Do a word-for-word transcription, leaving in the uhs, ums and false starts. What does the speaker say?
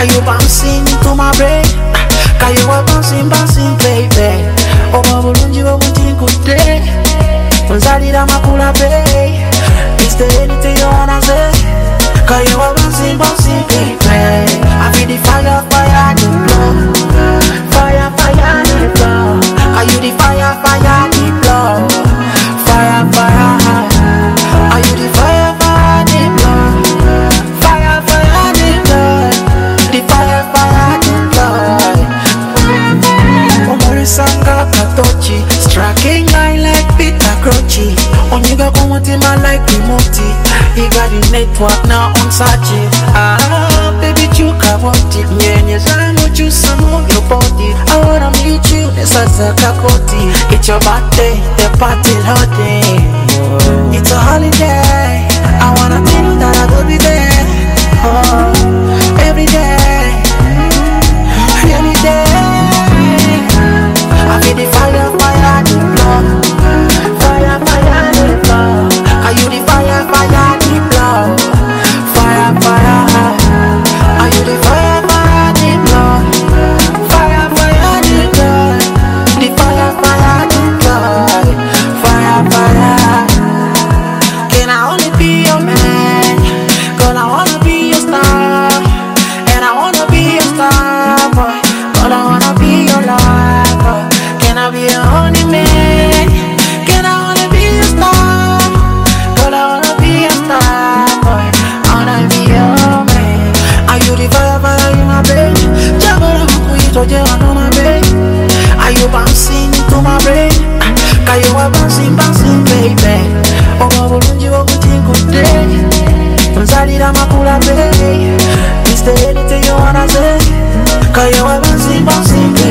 Are you bouncing into my brain? Are you a bouncing, bouncing, baby? Oh, Babulunji, what would you good day? Unzalira makula bay. Is there anything you wanna say? Cause you a bouncing, bouncing, baby. I feel the fire, fire, the blow. Fire, fire, the blow. Are you the fire, fire, the blow? Fire, fire. Are you the fire, fire, the blow? Fire, fire, the blow. The fire, fire, the blow. Omorisanga katochi, striking line like Peter Croce. Oniga kumotima like Timothy. He got the network now on Sachi. Ah, baby, you kaboti. Nyenye zangu juice move your body. I wanna meet you, nesaza kakoti. It's your birthday, the party holiday. It's a holiday. I wanna tell you that I will be there. Oh, every day, every day. I feel the fire, fire, the blood. Fire, fire, the blood. Are you the fire, fire, the blood? Fire, fire. Are you the fire, fire, the blood? Fire, fire, the blood. The fire, fire, the blood. Fire, fire. Can I only be your man? Girl, I wanna be your star. And I wanna be your star, boy. Girl, I wanna be your lover. Can I be your only man? Can I wanna be your star? Girl, I wanna be your star, boy. I wanna be your man. Are you the fire, fire in my bed? Jabba, who you told you I know my bed? Are you bouncing into my brain? Are you a bouncing, bouncing, baby? Oh, Babulunji, what would you good day? Unzalira makula bay. Is there anything you wanna say? Cause you a bouncing, bouncing, baby.